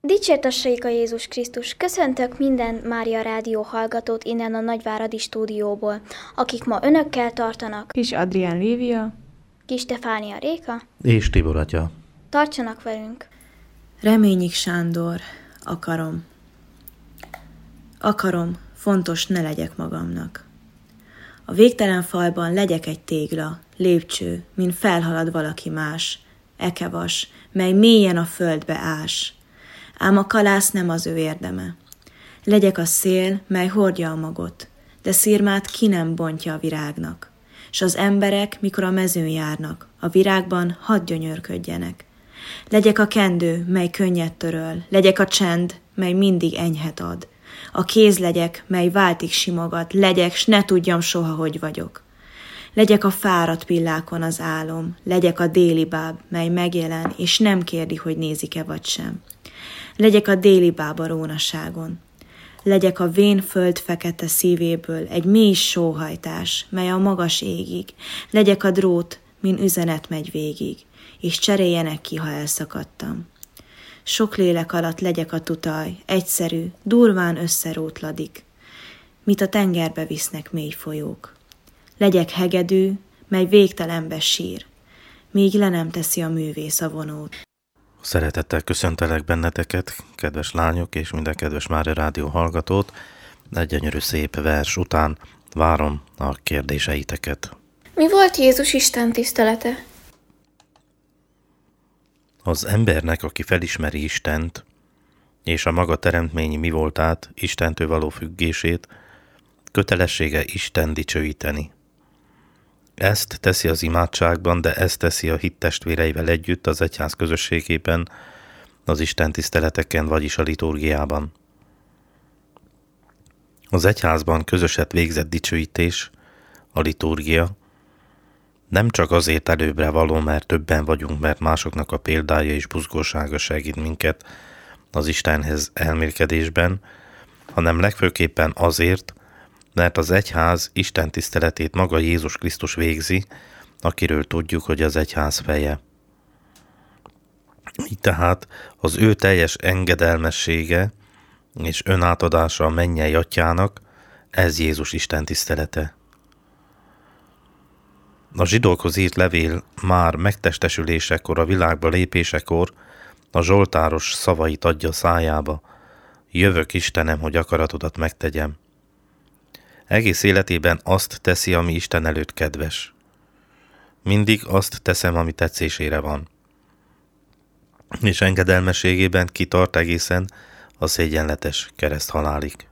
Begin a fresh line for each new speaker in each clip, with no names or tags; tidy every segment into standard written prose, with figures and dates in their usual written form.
Dicsértessék a Jézus Krisztus! Köszöntök minden Mária Rádió hallgatót innen a Nagyváradi stúdióból, akik ma önökkel tartanak.
Kis Adrián Lívia,
Kis Stefánia Réka,
és Tibor atya.
Tartsanak velünk!
Reményik Sándor, akarom, fontos ne legyek magamnak. A végtelen falban legyek egy tégla, lépcső, min felhalad valaki más, ekevas, mely mélyen a földbe ás. Ám a kalász nem az ő érdeme. Legyek a szél, mely hordja a magot, de szirmát ki nem bontja a virágnak. S az emberek, mikor a mezőn járnak, a virágban hadd gyönyörködjenek. Legyek a kendő, mely könnyet töröl, legyek a csend, mely mindig enyhet ad. A kéz legyek, mely váltig simogat, legyek, s ne tudjam soha, hogy vagyok. Legyek a fáradt pillákon az álom, legyek a déli báb, mely megjelen, és nem kérdi, hogy nézik-e vagy sem. Legyek a déli báb a rónaságon. Legyek a vén föld fekete szívéből egy mély sóhajtás, mely a magas égig. Legyek a drót, min üzenet megy végig, és cseréljenek ki, ha elszakadtam. Sok lélek alatt legyek a tutaj, egyszerű, durván összerótladik, mit a tengerbe visznek mély folyók. Legyek hegedű, mely végtelenbe sír, míg le nem teszi a művész a vonót.
Szeretettel köszöntelek benneteket, kedves lányok és minden kedves Mária Rádió hallgatót. Egy gyönyörű szép vers után várom a kérdéseiteket.
Mi volt Jézus Isten tisztelete?
Az embernek, aki felismeri Istent, és a maga teremtményi mi voltát, Istentől való függését, kötelessége Isten dicsőíteni. Ezt teszi az imádságban, de ezt teszi a hit testvéreivel együtt az egyház közösségében, az Isten tiszteleteken, vagyis a liturgiában. Az egyházban közöset végzett dicsőítés, a liturgia, nem csak azért előbbre való, mert többen vagyunk, mert másoknak a példája és buzgósága segít minket az Istenhez elmélkedésben, hanem legfőképpen azért, mert az egyház Isten tiszteletét maga Jézus Krisztus végzi, akiről tudjuk, hogy az egyház feje. Így tehát az ő teljes engedelmessége és önátadása a mennyei atyának, ez Jézus Isten tisztelete. A zsidókhoz írt levél már megtestesülésekor, a világba lépésekor a zsoltáros szavait adja szájába: jövök Istenem, hogy akaratodat megtegyem. Egész életében azt teszi, ami Isten előtt kedves. Mindig azt teszem, ami tetszésére van. És engedelmességében kitart egészen a szégyenletes kereszthalálig.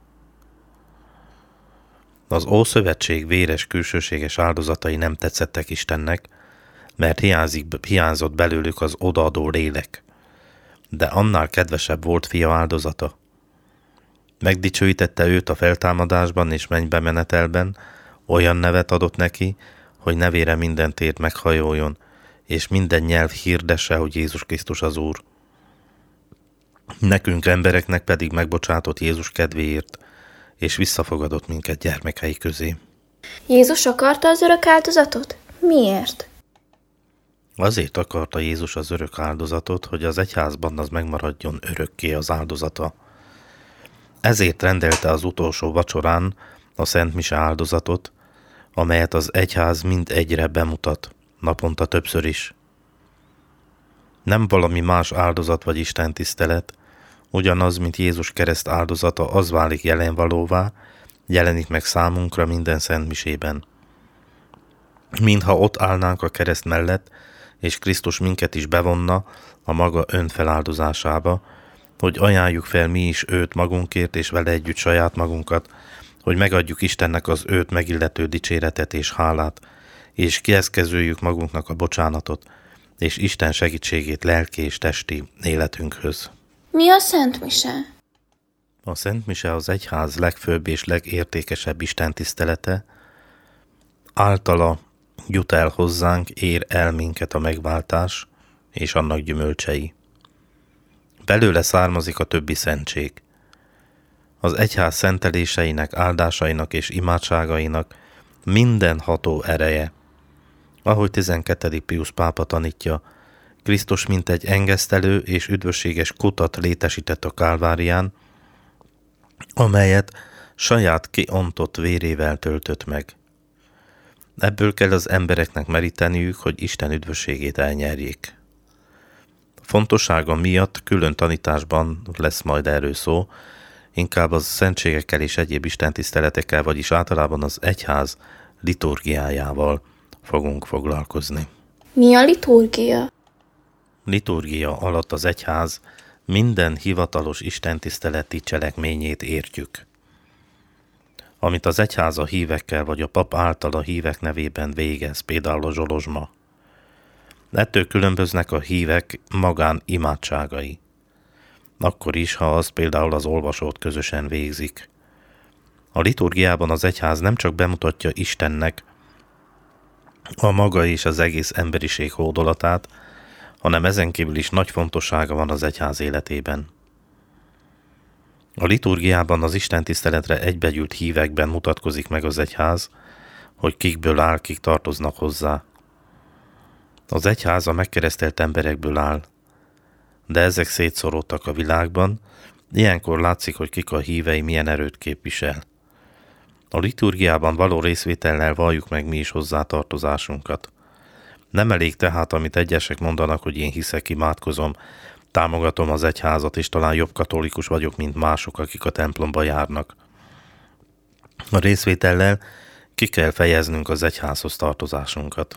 Az Ószövetség véres, külsőséges áldozatai nem tetszettek Istennek, mert hiányzott belőlük az odaadó lélek. De annál kedvesebb volt fia áldozata. Megdicsőítette őt a feltámadásban és mennybe menetelben, olyan nevet adott neki, hogy nevére minden tért meghajoljon, és minden nyelv hirdesse, hogy Jézus Krisztus az Úr. Nekünk embereknek pedig megbocsátott Jézus kedvéért, és visszafogadott minket gyermekei közé.
Jézus akarta az örök áldozatot? Miért?
Azért akarta Jézus az örök áldozatot, hogy az egyházban az megmaradjon örökké az áldozata. Ezért rendelte az utolsó vacsorán a Szent Mise áldozatot, amelyet az egyház mind egyre bemutat, naponta többször is. Nem valami más áldozat vagy istentisztelet, ugyanaz, mint Jézus kereszt áldozata, az válik jelenvalóvá, jelenik meg számunkra minden Szent Misében. Mintha ott állnánk a kereszt mellett, és Krisztus minket is bevonna a maga önfeláldozásába, hogy ajánljuk fel mi is őt magunkért, és vele együtt saját magunkat, hogy megadjuk Istennek az őt megillető dicséretet és hálát, és kieszközöljük magunknak a bocsánatot, és Isten segítségét lelki és testi életünkhöz.
Mi a Szent Mise?
A Szent Mise az egyház legfőbb és legértékesebb istentisztelete, általa jut el hozzánk, ér el minket a megváltás és annak gyümölcsei. Belőle származik a többi szentség. Az egyház szenteléseinek, áldásainak és imádságainak mindenható ereje, ahogy 12. Pius pápa tanítja, Krisztus mint egy engesztelő és üdvösséges kutat létesített a Kálvárián, amelyet saját kiontott vérével töltött meg. Ebből kell az embereknek meríteniük, hogy Isten üdvösségét elnyerjék. Fontossága miatt külön tanításban lesz majd erről szó, inkább az szentségekkel és egyéb istentiszteletekkel, vagyis általában az egyház liturgiájával fogunk foglalkozni.
Mi a liturgia?
Liturgia alatt az egyház minden hivatalos istentiszteleti cselekményét értjük. Amit az egyház a hívekkel vagy a pap által a hívek nevében végez, például a zsolozsma. Ettől különböznek a hívek magán imádságai. Akkor is, ha az például az olvasót közösen végzik. A liturgiában az egyház nem csak bemutatja Istennek a maga és az egész emberiség hódolatát, hanem ezen kívül is nagy fontossága van az egyház életében. A liturgiában az istentiszteletre egybegyűlt hívekben mutatkozik meg az egyház, hogy kikből áll, kik tartoznak hozzá. Az egyház a megkeresztelt emberekből áll, de ezek szétszoródtak a világban, ilyenkor látszik, hogy kik a hívei milyen erőt képvisel. A liturgiában való részvétellel valljuk meg mi is hozzátartozásunkat. Nem elég tehát, amit egyesek mondanak, hogy én hiszek, imádkozom, támogatom az egyházat, és talán jobb katolikus vagyok, mint mások, akik a templomba járnak. A részvétellel ki kell fejeznünk az egyházhoz tartozásunkat.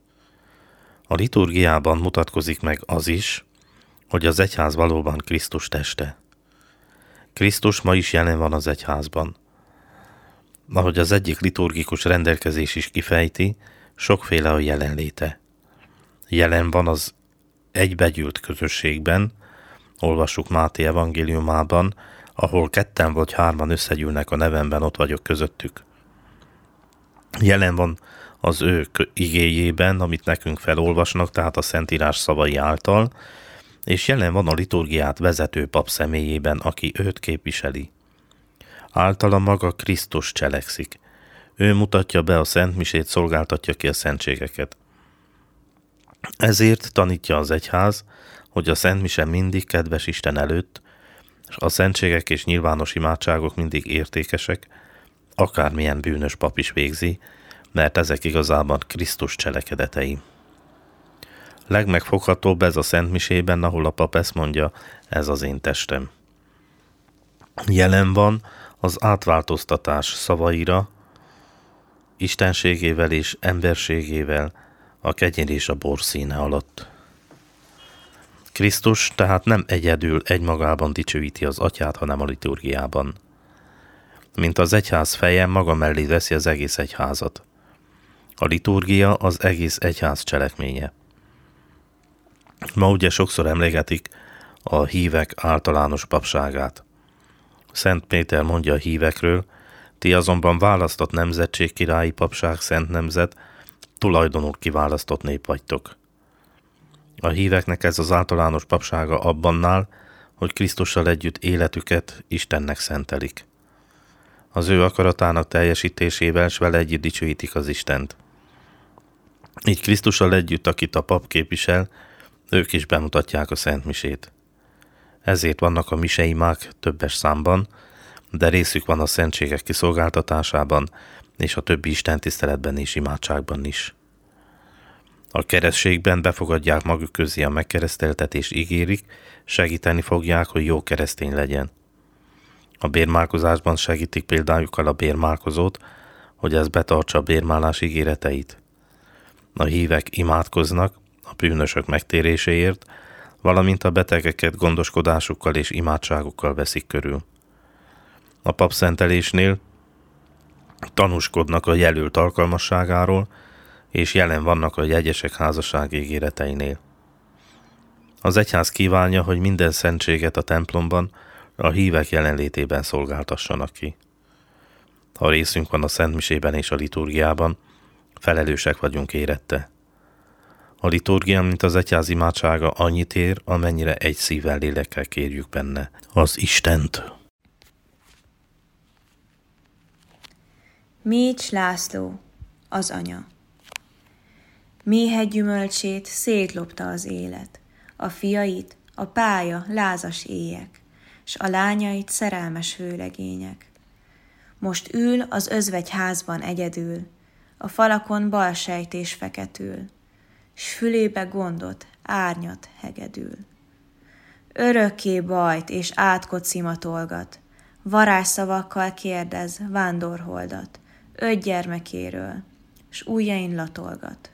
A liturgiában mutatkozik meg az is, hogy az egyház valóban Krisztus teste. Krisztus ma is jelen van az egyházban. Ahogy az egyik liturgikus rendelkezés is kifejti, sokféle a jelenléte. Jelen van az egybegyűlt közösségben, olvassuk Máté evangéliumában, ahol 2 vagy 3 összegyűlnek a nevemben, ott vagyok közöttük. Jelen van az ő igéjében, amit nekünk felolvasnak, tehát a Szentírás szavai által, és jelen van a liturgiát vezető pap személyében, aki őt képviseli. Általa maga Krisztus cselekszik. Ő mutatja be a szentmisét, szolgáltatja ki a szentségeket. Ezért tanítja az egyház, hogy a szentmise mindig kedves Isten előtt, és a szentségek és nyilvános imádságok mindig értékesek, akármilyen bűnös pap is végzi, mert ezek igazában Krisztus cselekedetei. Legmegfoghatóbb ez a szentmisében, ahol a pap ezt mondja, ez az én testem. Jelen van az átváltoztatás szavaira, istenségével és emberségével, a kenyér és a bor színe alatt. Krisztus tehát nem egyedül egymagában dicsőíti az atyát, hanem a liturgiában. Mint az egyház feje, maga mellé veszi az egész egyházat. A liturgia az egész egyház cselekménye. Ma ugye sokszor emlegetik a hívek általános papságát. Szent Péter mondja a hívekről, ti azonban választott nemzetség, királyi papság, szent nemzet, tulajdonul kiválasztott nép vagytok. A híveknek ez az általános papsága abban áll, hogy Krisztussal együtt életüket Istennek szentelik. Az ő akaratának teljesítésével s vele együtt dicsőítik az Istent. Így Krisztussal együtt, akit a pap képvisel, ők is bemutatják a szentmisét. Ezért vannak a miseimák többes számban, de részük van a szentségek kiszolgáltatásában és a többi istentiszteletben és imádságban is. A keresztségben befogadják maguk közé a megkereszteltetést, ígérik, segíteni fogják, hogy jó keresztény legyen. A bérmálkozásban segítik példájukkal a bérmálkozót, hogy ez betartsa a bérmálás ígéreteit. A hívek imádkoznak a bűnösök megtéréséért, valamint a betegeket gondoskodásukkal és imádságukkal veszik körül. A papszentelésnél tanúskodnak a jelölt alkalmasságáról, és jelen vannak a jegyesek házasság ígéreteinél. Az egyház kívánja, hogy minden szentséget a templomban a hívek jelenlétében szolgáltassanak ki. Ha részünk van a szentmisében és a liturgiában, felelősek vagyunk érette. A liturgia, mint az egyház imádsága annyit ér, amennyire egy szívvel, lélekkel kérjük benne az Istent.
Mécs László, az anya. Méhe gyümölcsét szétlopta az élet, a fiait a pálya lázas éjek, s a lányait szerelmes vőlegények. Most ül az özvegyházban egyedül, a falakon balsejtés feketül, s fülébe gondot, árnyat hegedül. Örökké bajt és átkot szimatolgat, varázsszavakkal kérdez vándorholdat, 5 gyermekéről, s ujjain latolgat.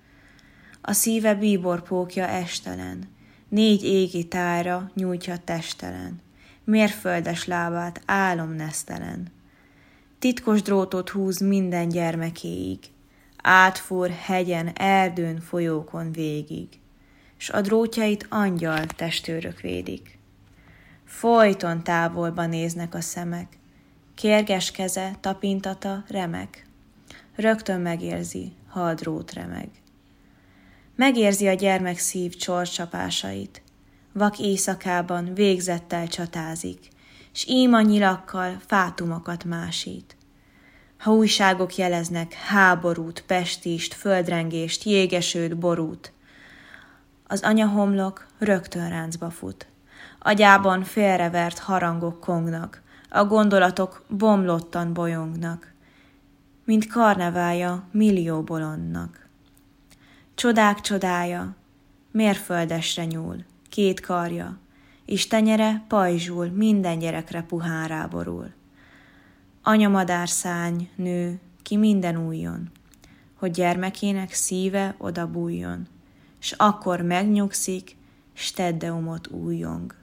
A szíve bíborpókja estelen, 4 égi tájra nyújtja testelen, mérföldes lábát álomnesztelen. Titkos drótot húz minden gyermekéig, átfúr hegyen, erdőn, folyókon végig, s a drótjait angyal testőrök védik. Folyton távolba néznek a szemek, kérges keze, tapintata remek. Rögtön megérzi, ha a drót remeg. Megérzi a gyermek szív csorscsapásait, vak éjszakában végzettel csatázik, s ím a nyilakkal fátumokat másít. Ha újságok jeleznek háborút, pestist, földrengést, jégesőt, borút, az anyahomlok rögtön ráncba fut. Agyában félrevert harangok kongnak, a gondolatok bomlottan bolyongnak, mint karneválja millió bolondnak. Csodák csodája, mérföldesre nyúl, 2 karja, és tenyere pajzsul, minden gyerekre puhán ráborul. Anyamadárszárny nő ki minden újjon, hogy gyermekének szíve odabújjon, s akkor megnyugszik, s Teddeumot újjong.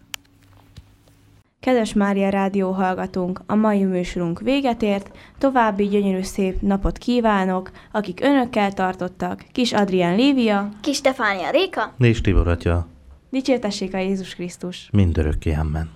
Kedves Mária Rádió hallgatónk, a mai műsorunk véget ért, további gyönyörű szép napot kívánok, akik önökkel tartottak, Kis Adrián Lívia,
Kis Stefánia Réka,
Nés Tibor atya,
dicsértessék a Jézus Krisztus!
mindörökké, amen.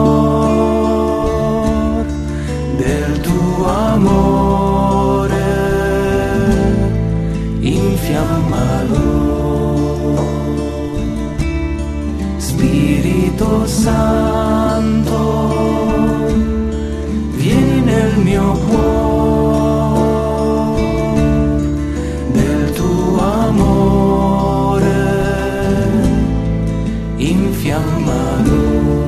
Amore Spirito Santo, vieni nel mio cuore, del tuo amore, infiammalo.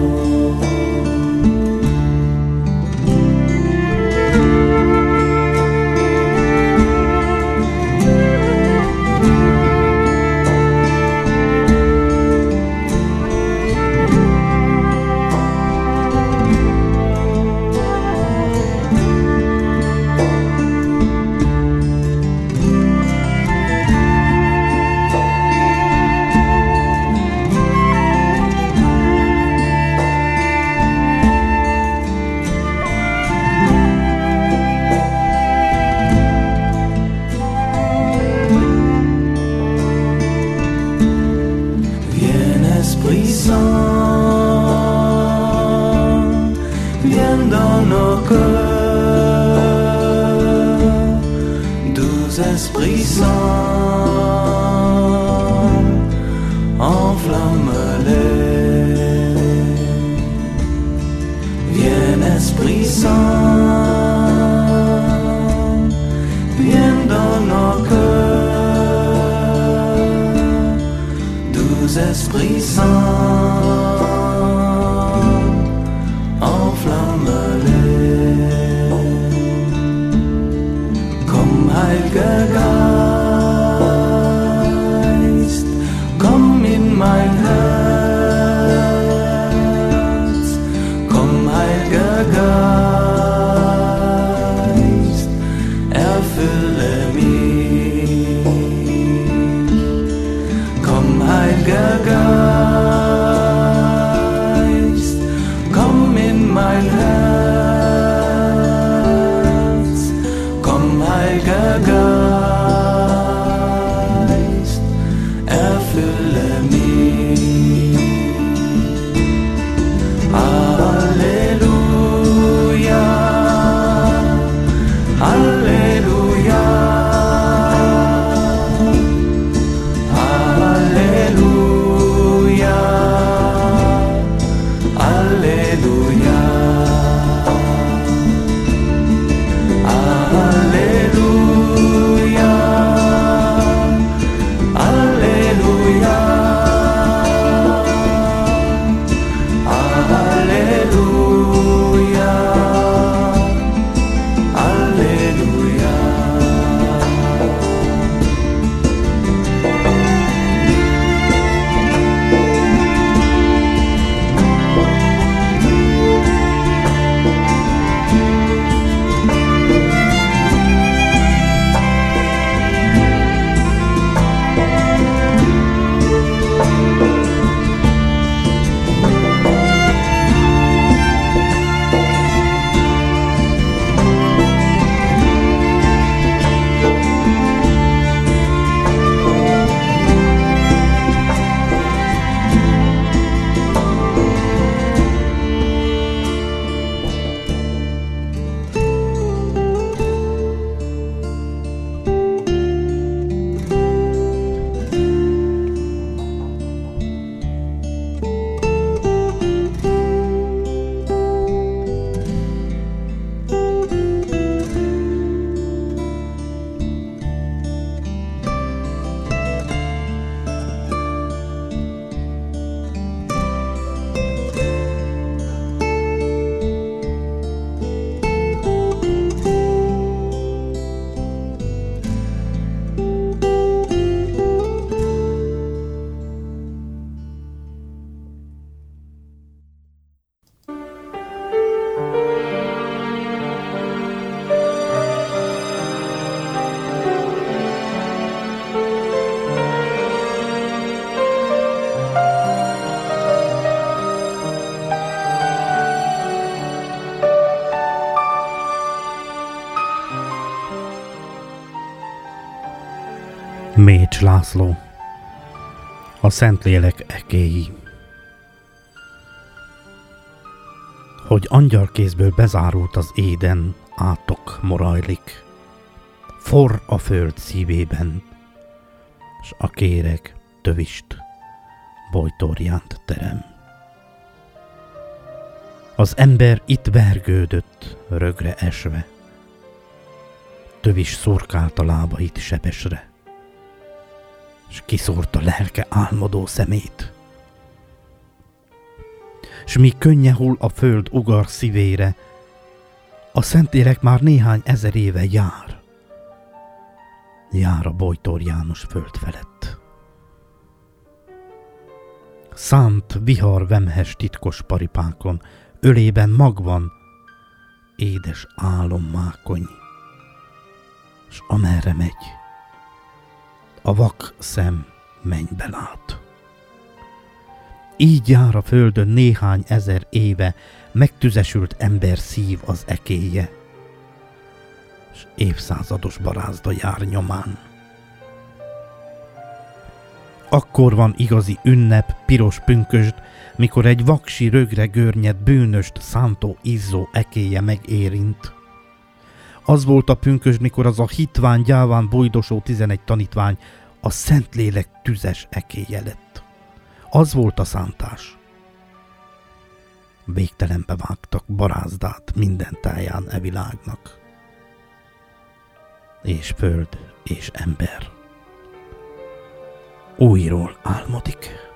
Esprit Saint, enflamme-les. Viens Esprit Saint, viens dans nos cœurs. Doux Esprit Saint, enflamme-les. Komm, Heiliger Geist, komm in mein Herz. Komm, Heiliger Geist, erfülle mich. Komm, Heiliger Geist, komm in mein Herz. Komm, Heiliger Geist, erfülle mich. Halleluja, Halleluja, Halleluja, Halleluja.
Mécs László. A Szentlélek ekéi. Hogy angyalkézből bezárult az éden, átok morajlik. Forr a föld szívében, s a kéreg tövist bojtorjánt terem. Az ember itt vergődött, rögre esve. Tövis szurkált a lábait sebesre, s kiszórta lelke álmodó szemét. S míg könnye hull a föld ugar szívére, a Szentlélek már néhány ezer éve jár a Bojtor János föld felett. Szánt vihar vemhes titkos paripákon, ölében mag van, édes álommákony, s amerre megy, a vak szem mennybe lát. Így jár a földön néhány ezer éve megtüzesült ember szív az ekéje, s évszázados barázda jár nyomán. Akkor van igazi ünnep, piros pünkösd, mikor egy vaksi rögre görnyed bűnöst szántó izzó ekéje megérint. Az volt a pünkösd, mikor az a hitván, gyáván bujdosó 11 tanítvány a Szentlélek tüzes ekéje lett. Az volt a szántás. Végtelenbe vágtak barázdát minden táján e világnak. És föld és ember újról álmodik.